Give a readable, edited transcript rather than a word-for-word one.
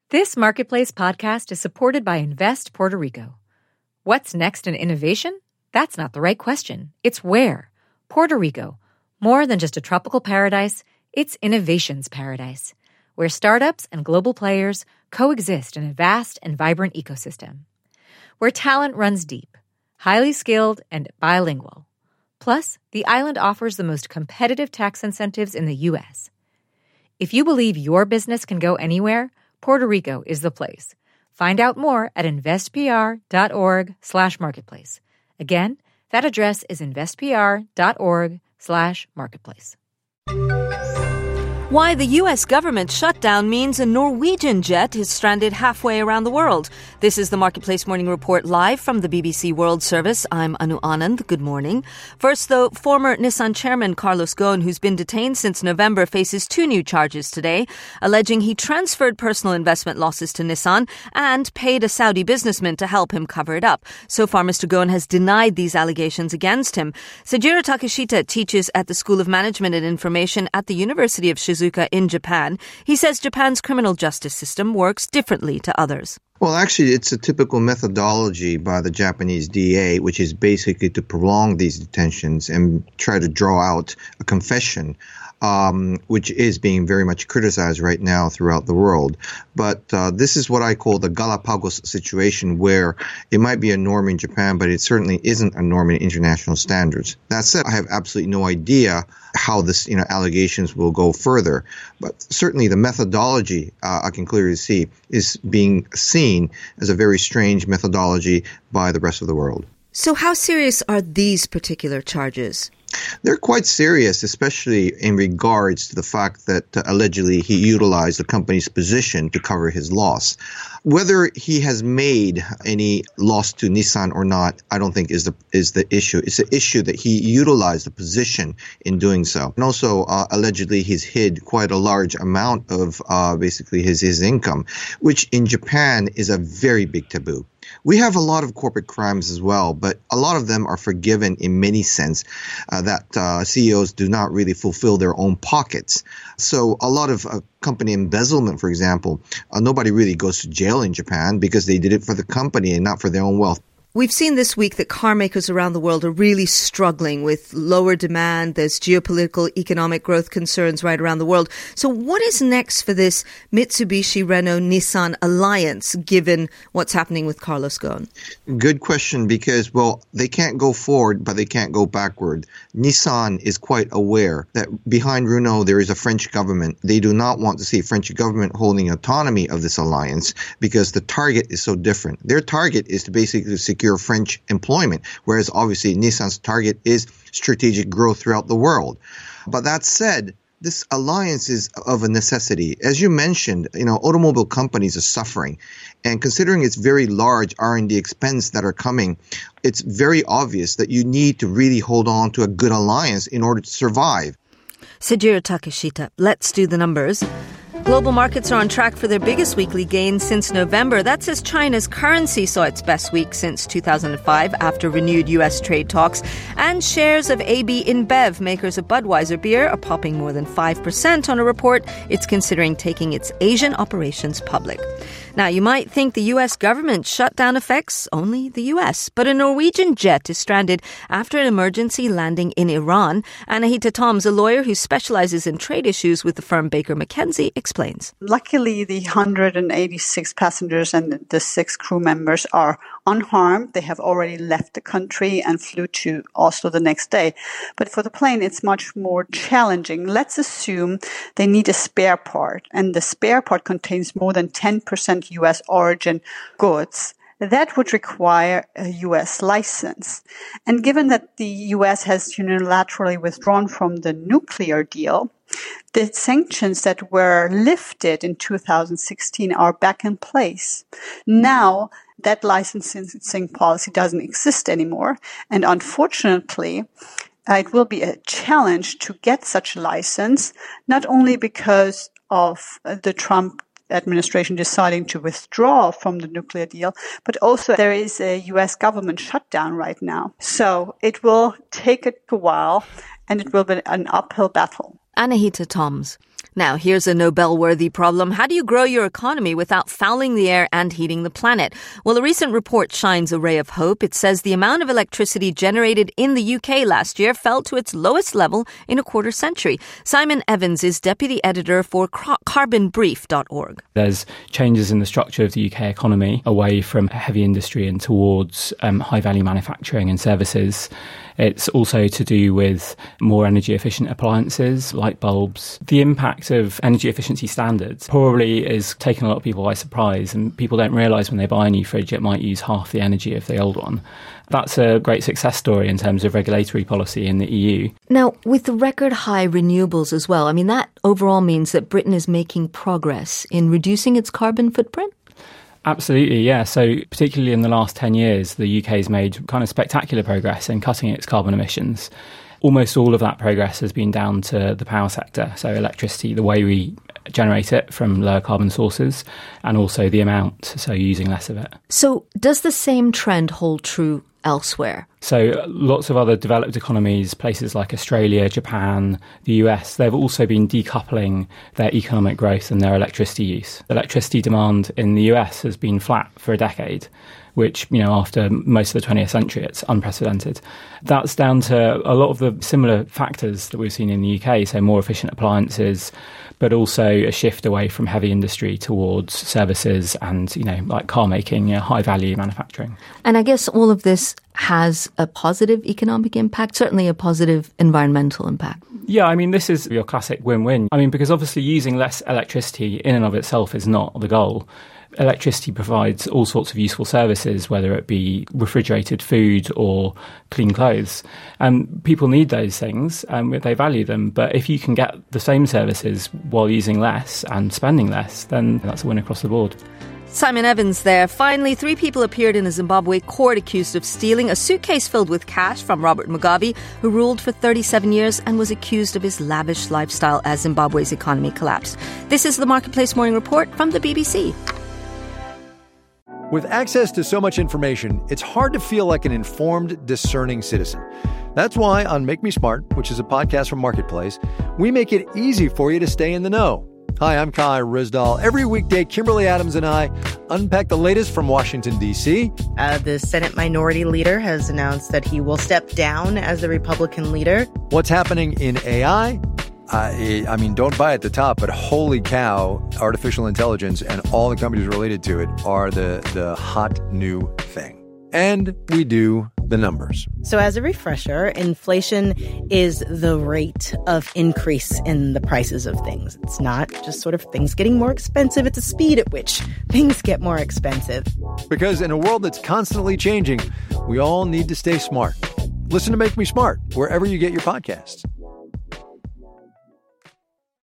This Marketplace podcast is supported by Invest Puerto Rico. What's next in innovation? That's not the right question. It's where. Puerto Rico. More than just a tropical paradise, it's innovation's paradise, where startups and global players coexist in a vast and vibrant ecosystem. Where talent runs deep, highly skilled, and bilingual. Plus, the island offers the most competitive tax incentives in the U.S. If you believe your business can go anywhere, Puerto Rico is the place. Find out more at investpr.org/marketplace. Again, that address is investpr.org/marketplace. Why the U.S. government shutdown means a Norwegian jet is stranded halfway around the world. This is the Marketplace Morning Report live from the BBC World Service. I'm Anu Anand. Good morning. First, though, former Nissan chairman Carlos Ghosn, who's been detained since November, faces two new charges today, alleging he transferred personal investment losses to Nissan and paid a Saudi businessman to help him cover it up. So far, Mr. Ghosn has denied these allegations against him. Sejiro Takeshita teaches at the School of Management and Information at the University of Shizuoka in Japan. He says Japan's criminal justice system works differently to others. Well, actually, it's a typical methodology by the Japanese DA, which is basically to prolong these detentions and try to draw out a confession, which is being very much criticized right now throughout the world. But this is what I call the Galapagos situation, where it might be a norm in Japan, but it certainly isn't a norm in international standards. That said, I have absolutely no idea how this, allegations will go further. But certainly the methodology, I can clearly see, is being seen as a very strange methodology by the rest of the world. So how serious are these particular charges? They're quite serious, especially in regards to the fact that allegedly he utilized the company's position to cover his loss. Whether he has made any loss to Nissan or not, I don't think is the issue. It's the issue that he utilized the position in doing so. And also, allegedly, he's hid quite a large amount of basically his income, which in Japan is a very big taboo. We have a lot of corporate crimes as well, but a lot of them are forgiven in many sense that CEOs do not really fulfill their own pockets. So a lot of company embezzlement, for example, nobody really goes to jail in Japan because they did it for the company and not for their own wealth. We've seen this week that car makers around the world are really struggling with lower demand. There's geopolitical, economic growth concerns right around the world. So what is next for this Mitsubishi, Renault, Nissan alliance, given what's happening with Carlos Ghosn? Good question, because, well, they can't go forward, but they can't go backward. Nissan is quite aware that behind Renault there is a French government. They do not want to see French government holding autonomy of this alliance because the target is so different. Their target is to basically secure French employment, whereas obviously Nissan's target is strategic growth throughout the world. But that said, this alliance is of a necessity. As you mentioned, automobile companies are suffering. And considering its very large R&D expense that are coming, it's very obvious that you need to really hold on to a good alliance in order to survive. Sejiro Takeshita, let's do the numbers. Global markets are on track for their biggest weekly gain since November. That's as China's currency saw its best week since 2005 after renewed U.S. trade talks. And shares of AB InBev, makers of Budweiser beer, are popping more than 5% on a report it's considering taking its Asian operations public. Now, you might think the U.S. government shutdown affects only the U.S., but a Norwegian jet is stranded after an emergency landing in Iran. Anahita Toms, a lawyer who specializes in trade issues with the firm Baker McKenzie, explains. Luckily, the 186 passengers and the 6 crew members are unharmed. They have already left the country and flew to Oslo the next day. But for the plane, it's much more challenging. Let's assume they need a spare part, and the spare part contains more than 10% U.S. origin goods. That would require a U.S. license. And given that the U.S. has unilaterally withdrawn from the nuclear deal, the sanctions that were lifted in 2016 are back in place. Now, that licensing policy doesn't exist anymore. And unfortunately, it will be a challenge to get such a license, not only because of the Trump administration deciding to withdraw from the nuclear deal, but also there is a U.S. government shutdown right now. So it will take a while, and it will be an uphill battle. Anahita Toms. Now, here's a Nobel-worthy problem. How do you grow your economy without fouling the air and heating the planet? Well, a recent report shines a ray of hope. It says the amount of electricity generated in the UK last year fell to its lowest level in a quarter century. Simon Evans is deputy editor for carbonbrief.org. There's changes in the structure of the UK economy away from heavy industry and towards high-value manufacturing and services. It's also to do with more energy-efficient appliances, light bulbs. The impact of energy efficiency standards probably is taking a lot of people by surprise, and people don't realise when they buy a new fridge it might use half the energy of the old one. That's a great success story in terms of regulatory policy in the EU. Now, with the record high renewables as well, I mean, that overall means that Britain is making progress in reducing its carbon footprint? Absolutely, yeah. So particularly in the last 10 years, the UK has made kind of spectacular progress in cutting its carbon emissions. Almost all of that progress has been down to the power sector, so electricity, the way we generate it from lower carbon sources, and also the amount, so using less of it. So does the same trend hold true elsewhere? So lots of other developed economies, places like Australia, Japan, the US, they've also been decoupling their economic growth and their electricity use. Electricity demand in the US has been flat for a decade, which, after most of the 20th century, it's unprecedented. That's down to a lot of the similar factors that we've seen in the UK, so more efficient appliances, but also a shift away from heavy industry towards services and, like car making, high-value manufacturing. And I guess all of this has a positive economic impact, certainly a positive environmental impact. Yeah, I mean, this is your classic win-win. I mean, because obviously using less electricity in and of itself is not the goal. Electricity provides all sorts of useful services, whether it be refrigerated food or clean clothes. And people need those things and they value them. But if you can get the same services while using less and spending less, then that's a win across the board. Simon Evans there. Finally, 3 people appeared in a Zimbabwe court accused of stealing a suitcase filled with cash from Robert Mugabe, who ruled for 37 years and was accused of his lavish lifestyle as Zimbabwe's economy collapsed. This is the Marketplace Morning Report from the BBC. With access to so much information, it's hard to feel like an informed, discerning citizen. That's why on Make Me Smart, which is a podcast from Marketplace, we make it easy for you to stay in the know. Hi, I'm Kai Rizdal. Every weekday, Kimberly Adams and I unpack the latest from Washington, D.C. The Senate Minority Leader has announced that he will step down as the Republican leader. What's happening in AI? I mean, don't buy at the top, but holy cow, artificial intelligence and all the companies related to it are the hot new thing. And we do the numbers. So as a refresher, inflation is the rate of increase in the prices of things. It's not just sort of things getting more expensive. It's a speed at which things get more expensive. Because in a world that's constantly changing, we all need to stay smart. Listen to Make Me Smart wherever you get your podcasts.